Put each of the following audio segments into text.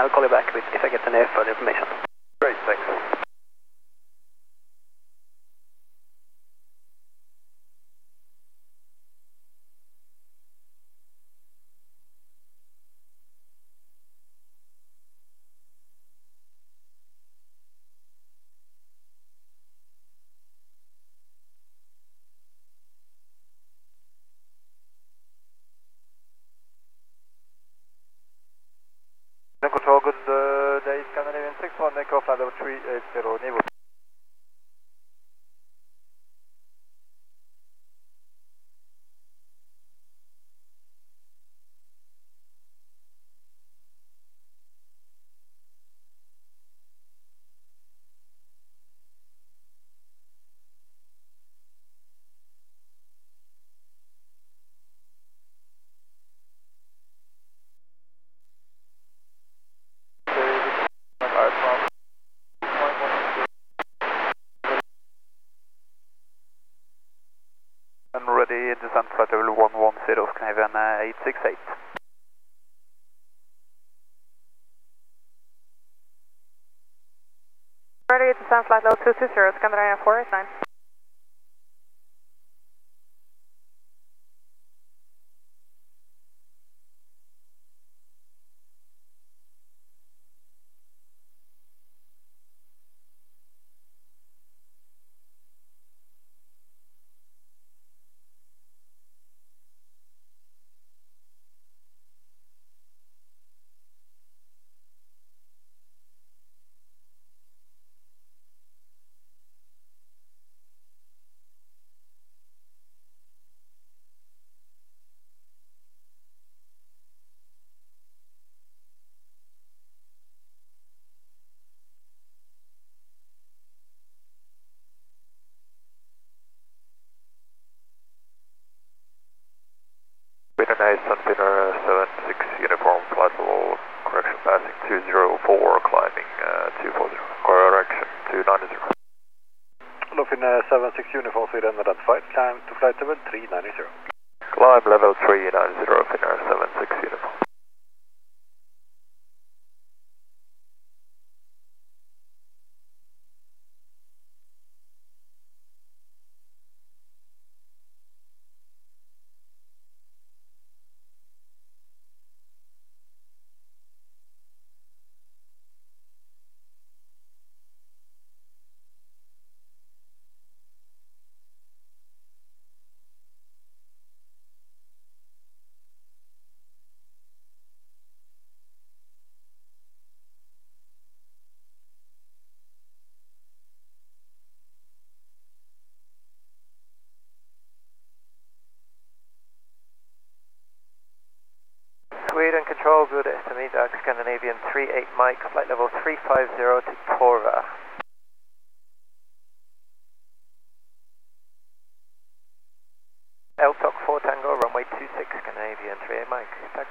I'll call you back if I get any further information. Great, thanks. Control, good day, Scandinavian 61, Echo flight level 380, Niveau. And ready, descent flight level 110, Scandinavian 868. Ready, descent flight level 220, Scandinavian 489. Winner nice, Sunspinner 76 uniform, flight level, correction passing 204, climbing 240, correction 290. Lufin 76 uniform, Sweden identified, climb to flight level 390. Climb level 390, Finnair 76 uniform. Sweden control, good estimate, Scandinavian 38 Mike, flight level 350 to Torva. LTOC 4 Tango, runway 26, Scandinavian 38 Mike, tack.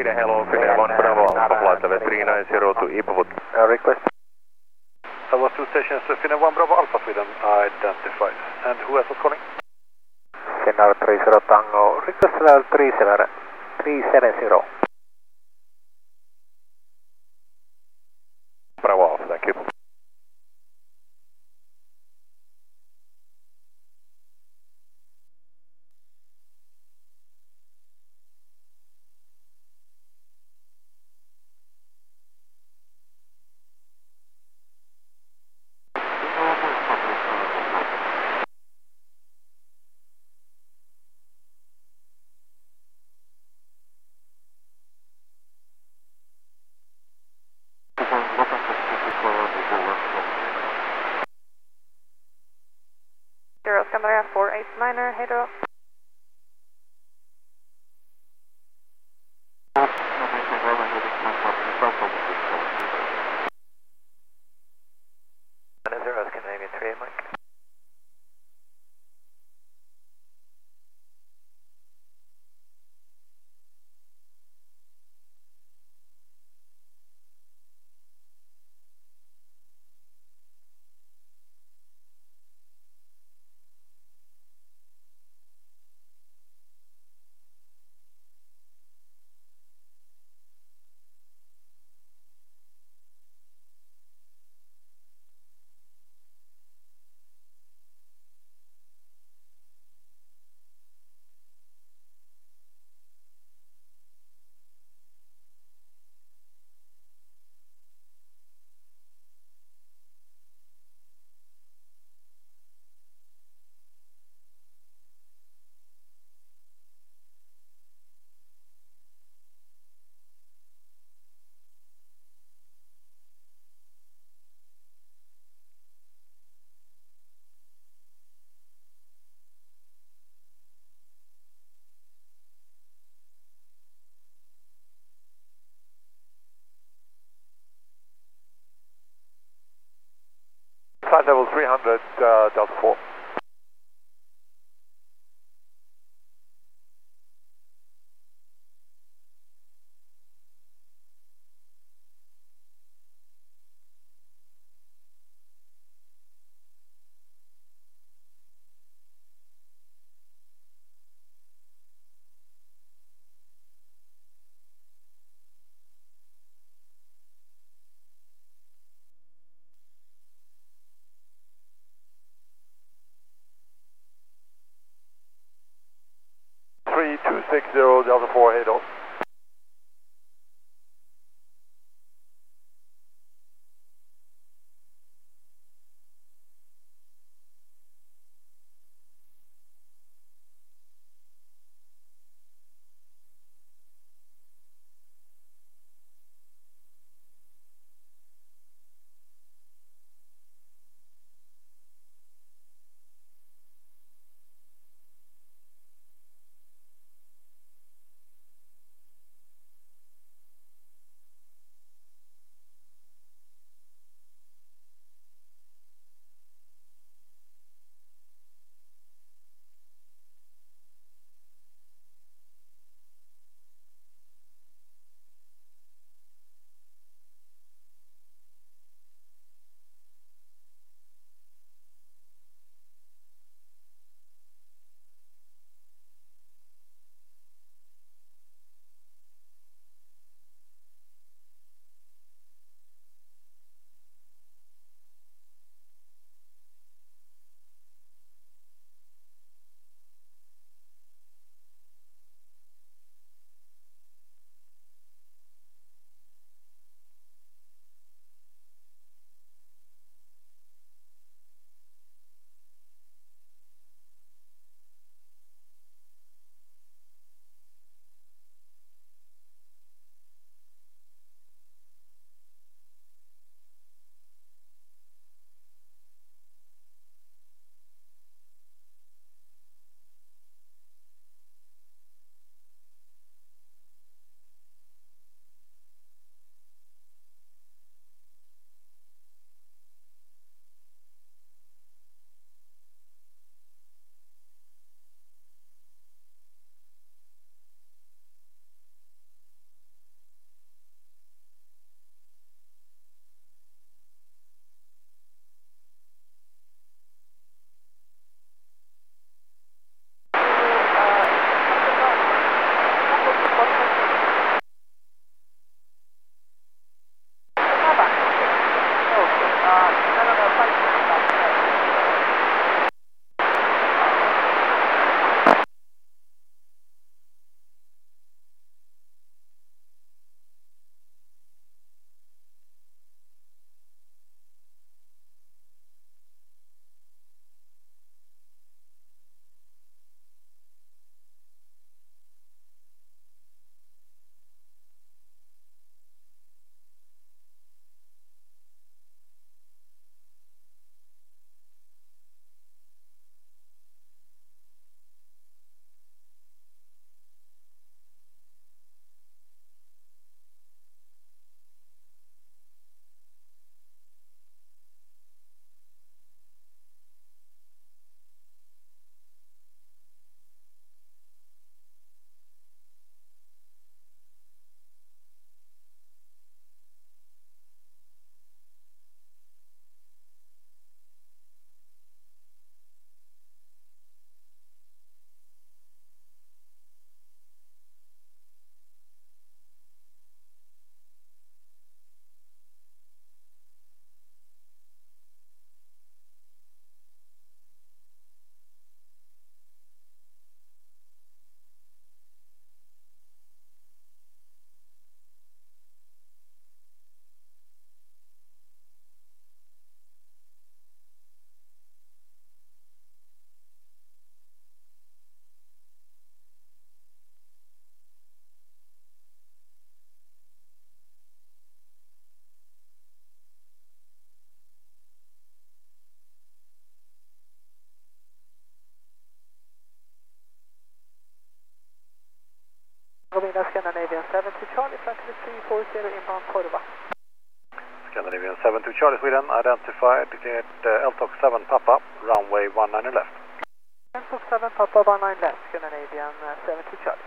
Sweden, hello, Finnair 1 Bravo, Alpha Flight level 390 to Ipovoet. Request. Level 2 stations, Finnair 1 Bravo, Alpha Sweden, identified. And who else was calling? Finnair 30 Tango, request level 370. Bravo Alpha, thank you. Scandinavia 489er, Hydro. Scandinavia 3 Mike. Flight level 300, Delta 4. Delta 4, head on. 740 inbound Cordoba. Scandinavian 72 Charlie Sweden, identified, declared LTOC 7 Papa, runway 19 left. LTOC 7 Papa 19 left, Scandinavian 72 Charlie.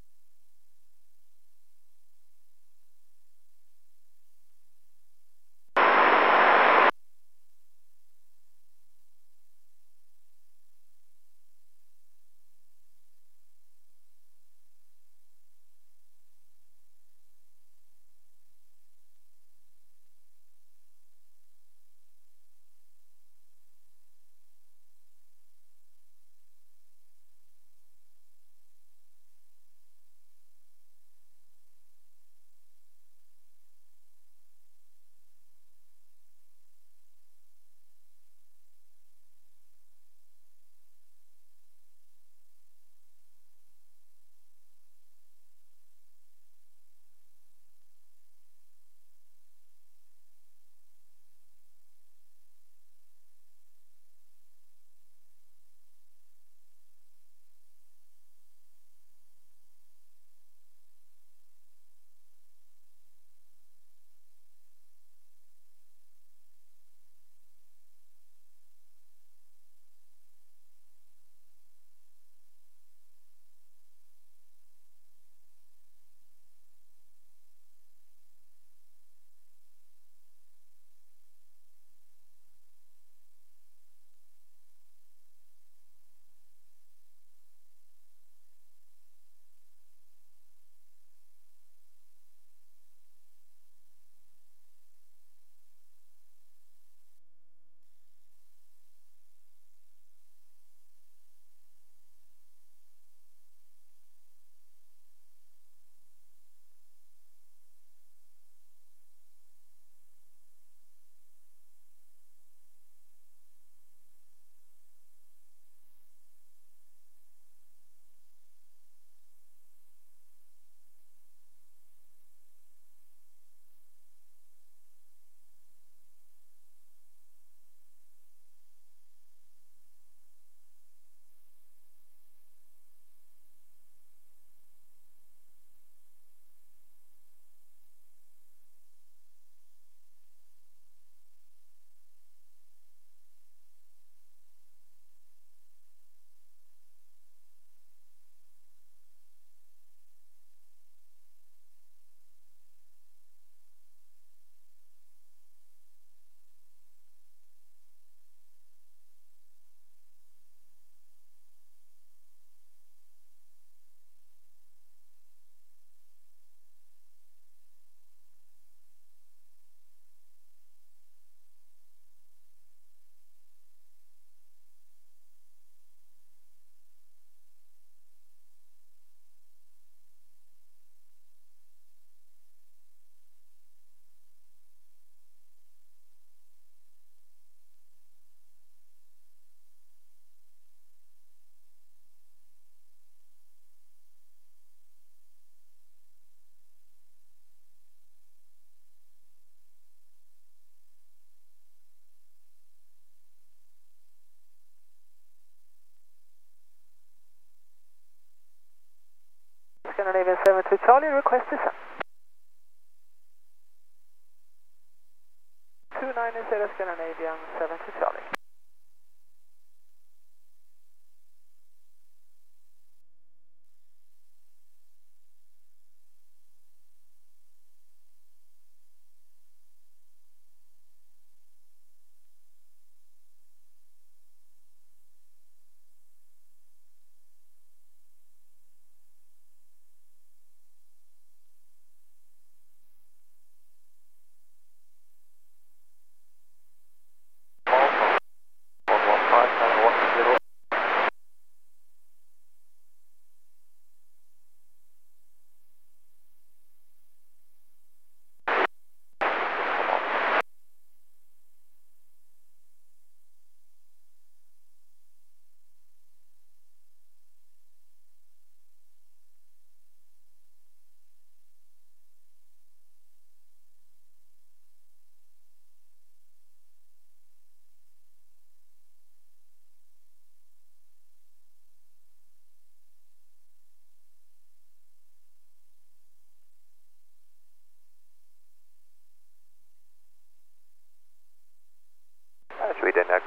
Scandinavian 72 Charlie, request descent. 290 Scandinavian 72 Charlie.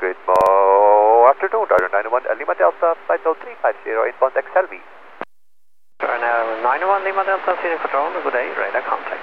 Afternoon, Radar 91, Lima Delta, flight 0350, inbound XLV. Radar 91 Lima Delta, Sweden Control, good day, radar contact.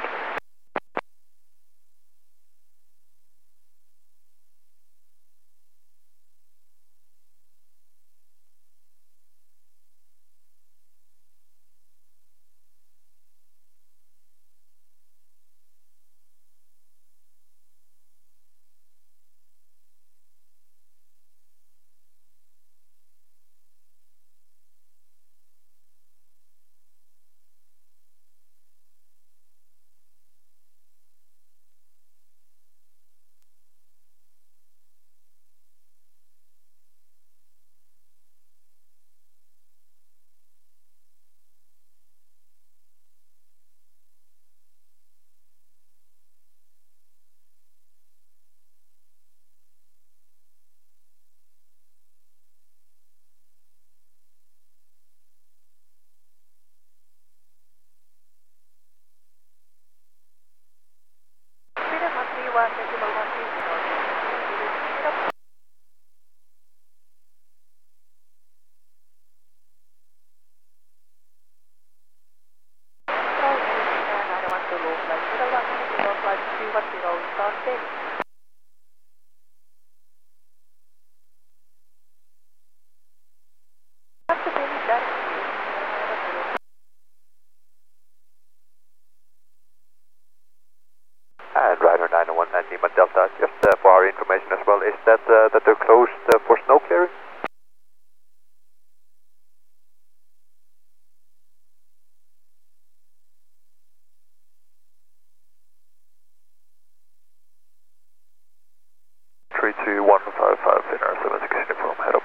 And Radar 91 and Lima Delta, just for our information as well, is that they're closed for snow clearing? Three two one five five Finnair 76 uniform, head up.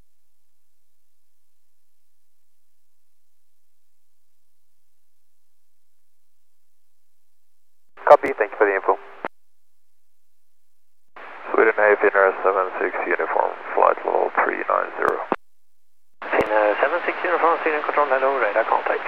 Copy, thank you for the info. Sweden A, Finnair 76 uniform, flight level 390. Finnair 76 uniform, Sweden Control, hello, radar contact.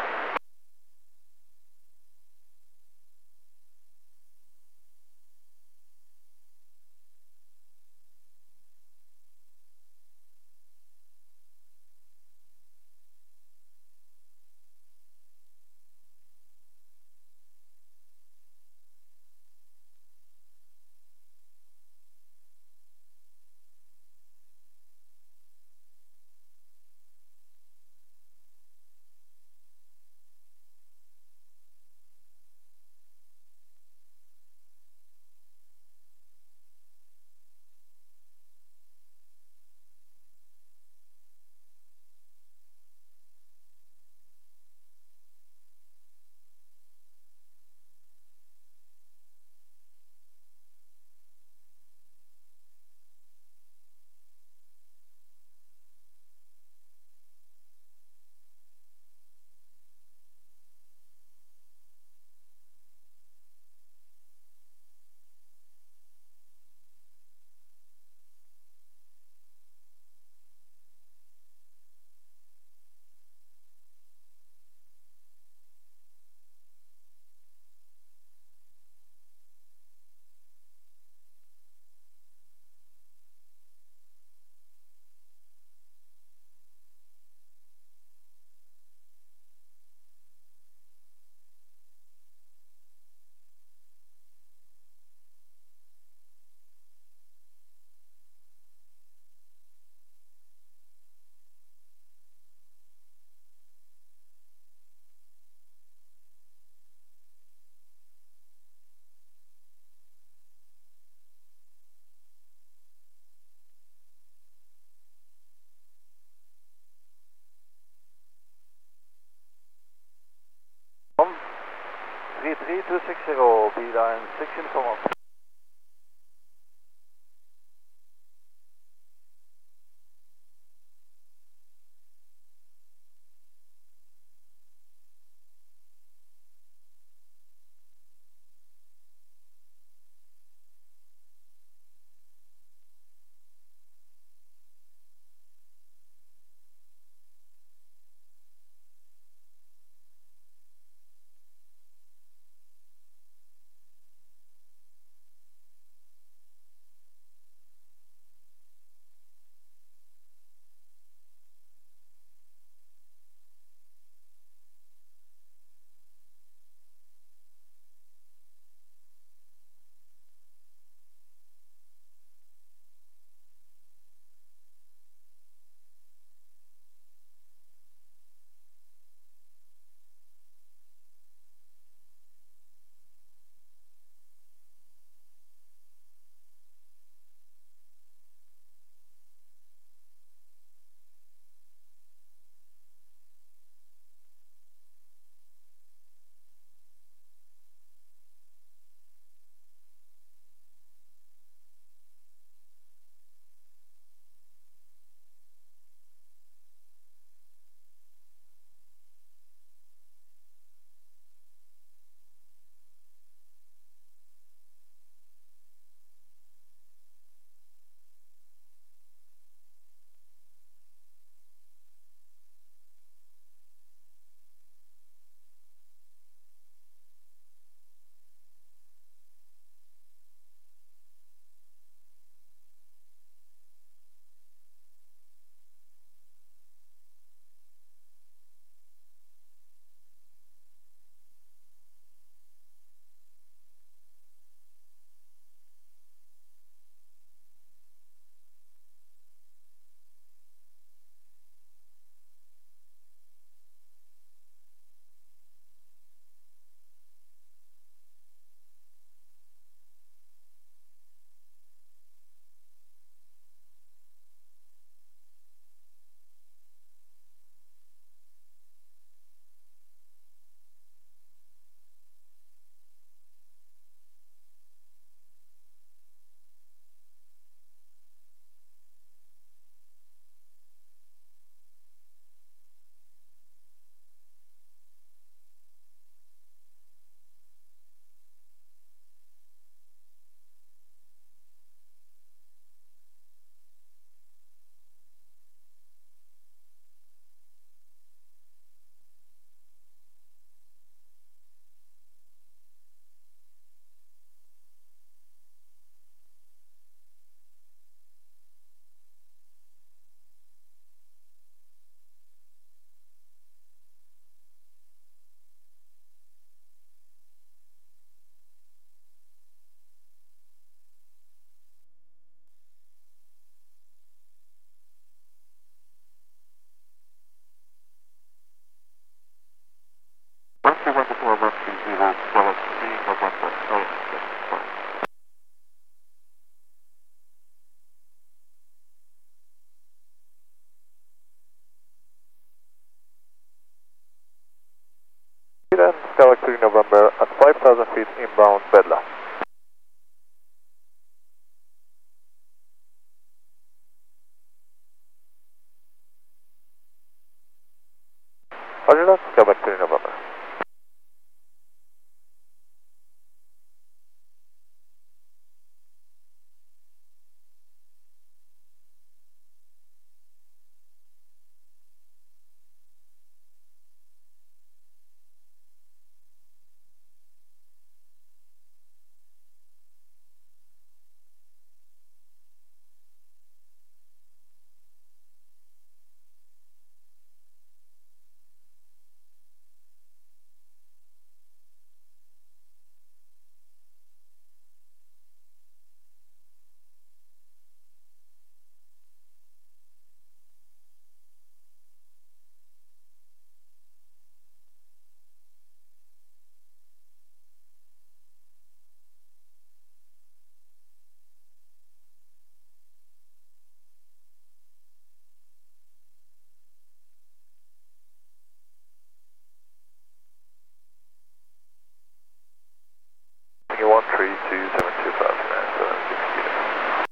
From 33260, beeline 6 uniform. Roger that, Quebec 3 November. You 132725976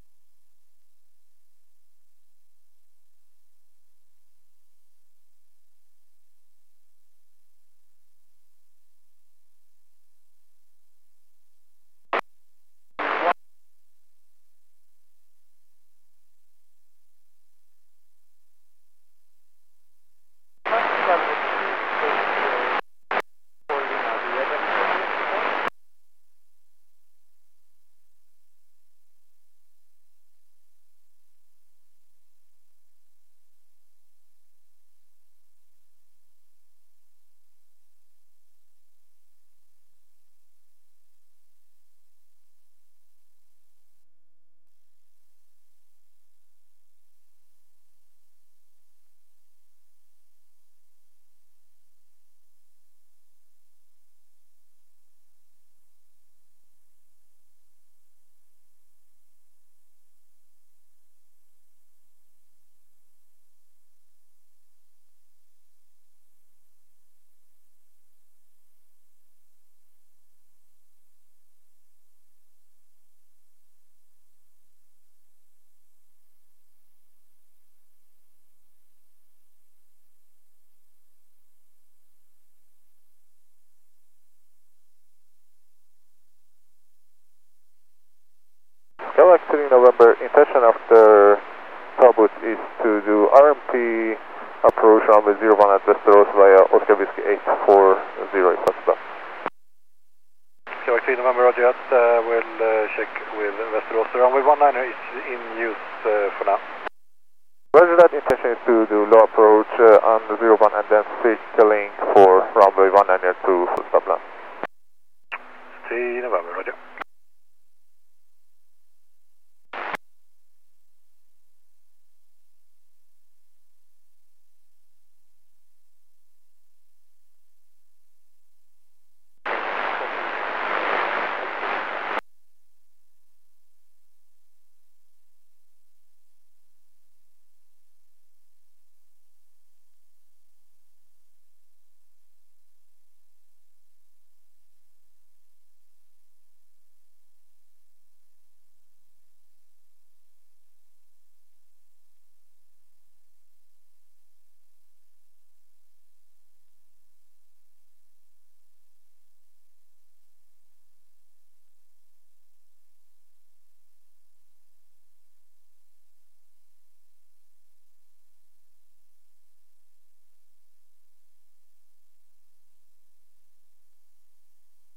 Quebec 3 November, intention after Talbot is to do RMP approach runway 01 at Westeros via Oscar Whiskey 840, if that's done. Quebec 3 November, Roger that. We'll check with Westeros. The runway 19 is in use for now. Roger that, intention is to do low approach on the 01 and then circling for runway 19 to full stop land. 3 November, Roger.